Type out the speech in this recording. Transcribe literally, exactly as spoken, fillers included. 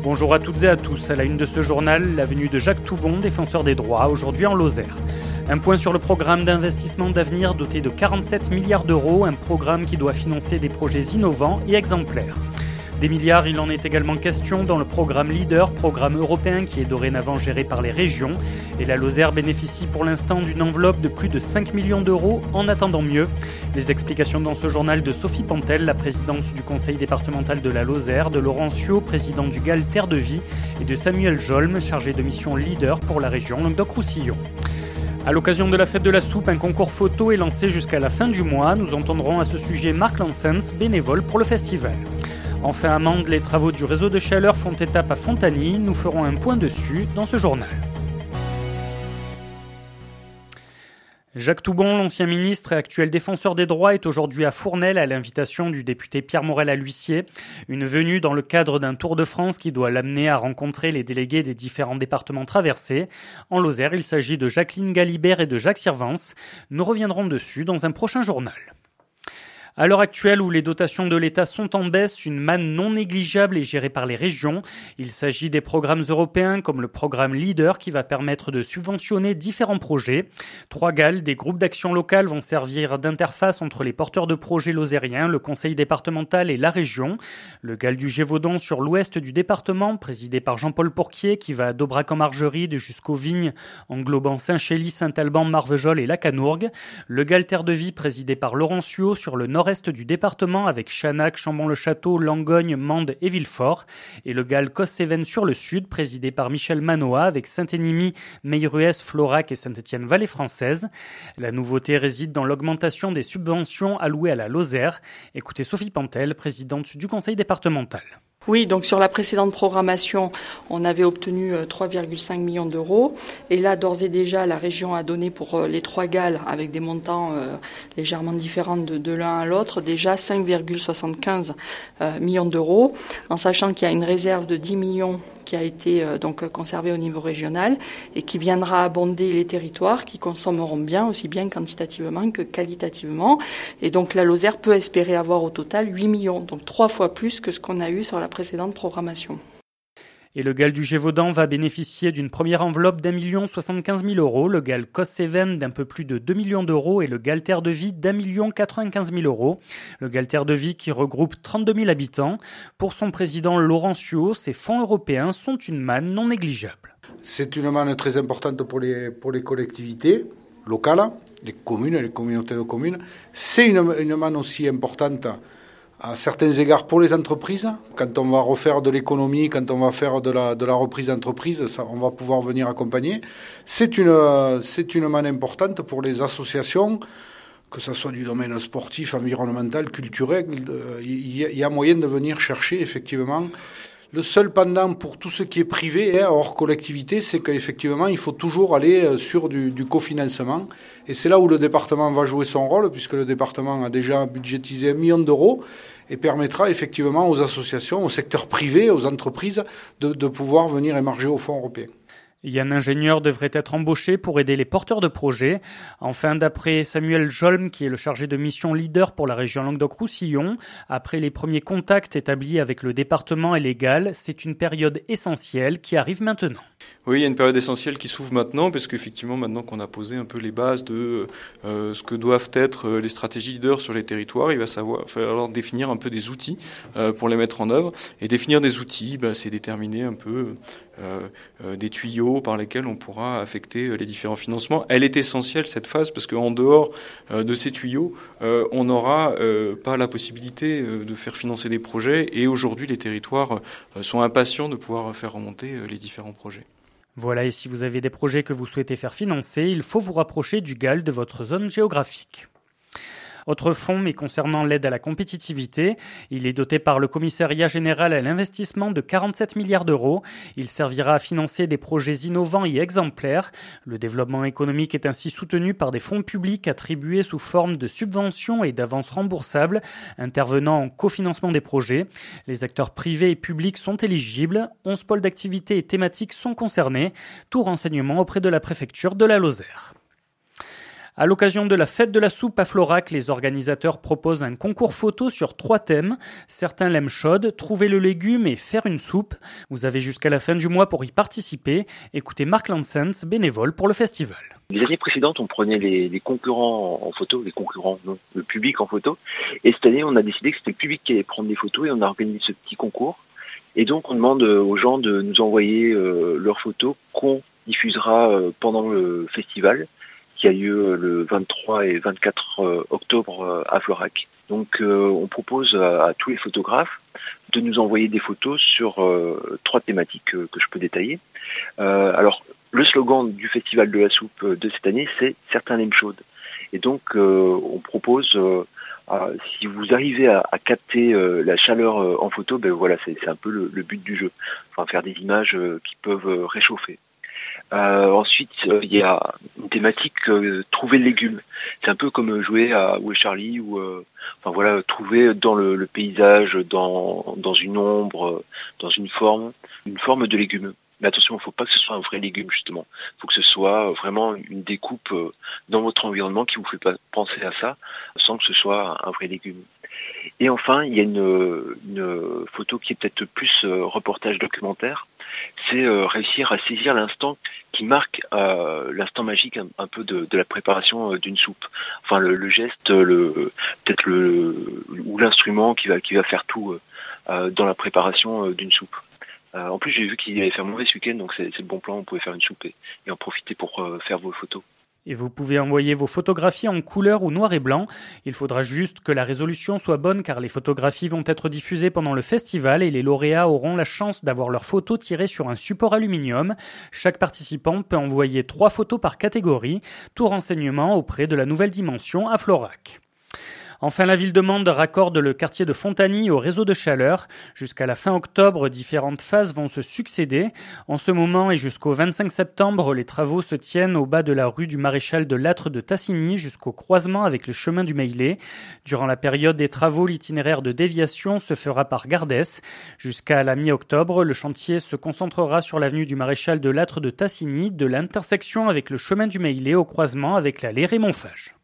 Bonjour à toutes et à tous. À la une de ce journal, la venue de Jacques Toubon, défenseur des droits, aujourd'hui en Lozère. Un point sur le programme d'investissement d'avenir doté de quarante-sept milliards d'euros, un programme qui doit financer des projets innovants et exemplaires. Des milliards, il en est également question dans le programme Leader, programme européen qui est dorénavant géré par les régions. Et la Lozère bénéficie pour l'instant d'une enveloppe de plus de cinq millions d'euros en attendant mieux. Les explications dans ce journal de Sophie Pantel, la présidente du conseil départemental de la Lozère, de Laurent Ciot, président du G A L Terre de Vie, et de Samuel Jolm, chargé de mission Leader pour la région Languedoc-Roussillon. À l'occasion de la fête de la soupe, un concours photo est lancé jusqu'à la fin du mois. Nous entendrons à ce sujet Marc Lansens, bénévole pour le festival. Enfin à Mende, les travaux du réseau de chaleur font étape à Fontagny. Nous ferons un point dessus dans ce journal. Jacques Toubon, l'ancien ministre et actuel défenseur des droits, est aujourd'hui à Fournel à l'invitation du député Pierre Morel à l'Huissier. Une venue dans le cadre d'un Tour de France qui doit l'amener à rencontrer les délégués des différents départements traversés. En Lozère, il s'agit de Jacqueline Galibert et de Jacques Sirvance. Nous reviendrons dessus dans un prochain journal. À l'heure actuelle où les dotations de l'État sont en baisse, une manne non négligeable est gérée par les régions. Il s'agit des programmes européens comme le programme Leader qui va permettre de subventionner différents projets. Trois G A L, des groupes d'action locale, vont servir d'interface entre les porteurs de projets lozériens, le conseil départemental et la région. Le G A L du Gévaudan sur l'ouest du département, présidé par Jean-Paul Pourquier, qui va d'Aubrac-en-Margeride jusqu'aux Vignes, englobant Saint-Chély, Saint-Alban, Marvejols et Lacanourgue. Le G A L Terre de Vie, présidé par Laurent Ciot, sur le nord est du département avec Chanac, Chambon-le-Château, Langogne, Mende et Villefort. Et le G A L Cos-Cévennes sur le sud, présidé par Michel Manoa avec Saint-Énimie, Meilleruès, Florac et Saint-Étienne-Vallée française. La nouveauté réside dans l'augmentation des subventions allouées à la Lozère. Écoutez Sophie Pantel, présidente du conseil départemental. Oui, donc sur la précédente programmation, on avait obtenu trois virgule cinq millions d'euros. Et là, d'ores et déjà, la région a donné pour les trois G A L, avec des montants euh, légèrement différents de, de l'un à l'autre, déjà cinq virgule soixante-quinze euh, millions d'euros, en sachant qu'il y a une réserve de dix millions qui a été euh, donc conservée au niveau régional et qui viendra abonder les territoires qui consommeront bien, aussi bien quantitativement que qualitativement. Et donc la Lozère peut espérer avoir au total huit millions, donc trois fois plus que ce qu'on a eu sur la précédente programmation. Et le G A L du Gévaudan va bénéficier d'une première enveloppe d'un million soixante-quinze mille euros, le G A L Cos-Cévennes d'un peu plus de deux millions d'euros et le G A L Terre de Vie d'un million quatre-vingt-quinze mille euros. Le G A L Terre de Vie qui regroupe trente-deux mille habitants. Pour son président Laurent Ciot, ces fonds européens sont une manne non négligeable. C'est une manne très importante pour les, pour les collectivités locales, les communes, les communautés de communes. C'est une, une manne aussi importante à certains égards pour les entreprises. Quand on va refaire de l'économie, quand on va faire de la, de la reprise d'entreprise, ça, on va pouvoir venir accompagner. C'est une, c'est une manne importante pour les associations, que ce soit du domaine sportif, environnemental, culturel. Il y a moyen de venir chercher effectivement. Le seul pendant pour tout ce qui est privé, hein, hors collectivité, c'est qu'effectivement, il faut toujours aller sur du, du cofinancement. Et c'est là où le département va jouer son rôle, puisque le département a déjà budgétisé un million d'euros et permettra effectivement aux associations, au secteur privé, aux entreprises, de, de pouvoir venir émarger au fonds européen. Un ingénieur devrait être embauché pour aider les porteurs de projets. Enfin, d'après Samuel Jolm, qui est le chargé de mission Leader pour la région Languedoc-Roussillon, après les premiers contacts établis avec le département et les G A L, c'est une période essentielle qui arrive maintenant. Oui, il y a une période essentielle qui s'ouvre maintenant, parce qu'effectivement, maintenant qu'on a posé un peu les bases de euh, ce que doivent être les stratégies leaders sur les territoires, il va savoir, falloir définir un peu des outils euh, pour les mettre en œuvre. Et définir des outils, bah, c'est déterminer un peu euh, euh, des tuyaux par lesquels on pourra affecter les différents financements. Elle est essentielle, cette phase, parce qu'en dehors euh, de ces tuyaux, euh, on n'aura euh, pas la possibilité euh, de faire financer des projets. Et aujourd'hui, les territoires euh, sont impatients de pouvoir faire remonter euh, les différents projets. Voilà, et si vous avez des projets que vous souhaitez faire financer, il faut vous rapprocher du G A L de votre zone géographique. Autre fonds, mais concernant l'aide à la compétitivité, il est doté par le commissariat général à l'investissement de quarante-sept milliards d'euros. Il servira à financer des projets innovants et exemplaires. Le développement économique est ainsi soutenu par des fonds publics attribués sous forme de subventions et d'avances remboursables, intervenant en cofinancement des projets. Les acteurs privés et publics sont éligibles. onze pôles d'activité et thématiques sont concernés. Tout renseignement auprès de la préfecture de la Lozère. À l'occasion de la fête de la soupe à Florac, les organisateurs proposent un concours photo sur trois thèmes. Certains l'aiment chaude, trouver le légume et faire une soupe. Vous avez jusqu'à la fin du mois pour y participer. Écoutez Marc Lansens, bénévole pour le festival. Les années précédentes, on prenait les, les concurrents en photo, les concurrents, non, le public en photo. Et cette année, on a décidé que c'était le public qui allait prendre des photos et on a organisé ce petit concours. Et donc, on demande aux gens de nous envoyer euh, leurs photos qu'on diffusera euh, pendant le festival, qui a lieu le vingt-trois et vingt-quatre octobre à Florac. Donc euh, on propose à, à tous les photographes de nous envoyer des photos sur euh, trois thématiques euh, que je peux détailler. Euh, alors le slogan du Festival de la soupe de cette année, c'est « Certains l'aiment chaude ». Et donc euh, on propose, euh, à, si vous arrivez à, à capter euh, la chaleur euh, en photo, ben voilà, c'est, c'est un peu le, le but du jeu. Enfin, faire des images euh, qui peuvent euh, réchauffer. Euh, ensuite, il euh, y a une thématique euh, trouver le légume. C'est un peu comme jouer à Où est Charlie ou euh, enfin voilà, trouver dans le, le paysage, dans dans une ombre, euh, dans une forme, une forme de légume. Mais attention, il ne faut pas que ce soit un vrai légume justement. Il faut que ce soit vraiment une découpe euh, dans votre environnement qui vous fait pas penser à ça, sans que ce soit un vrai légume. Et enfin, il y a une, une photo qui est peut-être plus euh, reportage documentaire. C'est euh, réussir à saisir l'instant qui marque euh, l'instant magique un, un peu de, de la préparation euh, d'une soupe. Enfin, le, le geste, le peut-être le ou l'instrument qui va qui va faire tout euh, dans la préparation euh, d'une soupe. Euh, en plus, j'ai vu qu'il allait faire mauvais ce week-end, donc c'est, c'est le bon plan. Vous pouvez faire une soupe et, et en profiter pour euh, faire vos photos. Et vous pouvez envoyer vos photographies en couleur ou noir et blanc. Il faudra juste que la résolution soit bonne car les photographies vont être diffusées pendant le festival et les lauréats auront la chance d'avoir leurs photos tirées sur un support aluminium. Chaque participant peut envoyer trois photos par catégorie. Tout renseignement auprès de la Nouvelle Dimension à Florac. Enfin, la ville de Mende raccorde le quartier de Fontagny au réseau de chaleur. Jusqu'à la fin octobre, différentes phases vont se succéder. En ce moment et jusqu'au vingt-cinq septembre, les travaux se tiennent au bas de la rue du Maréchal de Lattre de Tassigny jusqu'au croisement avec le chemin du Maillet. Durant la période des travaux, l'itinéraire de déviation se fera par Gardès. Jusqu'à la mi-octobre, le chantier se concentrera sur l'avenue du Maréchal de Lattre de Tassigny, de l'intersection avec le chemin du Maillet au croisement avec l'allée Raymond Fage.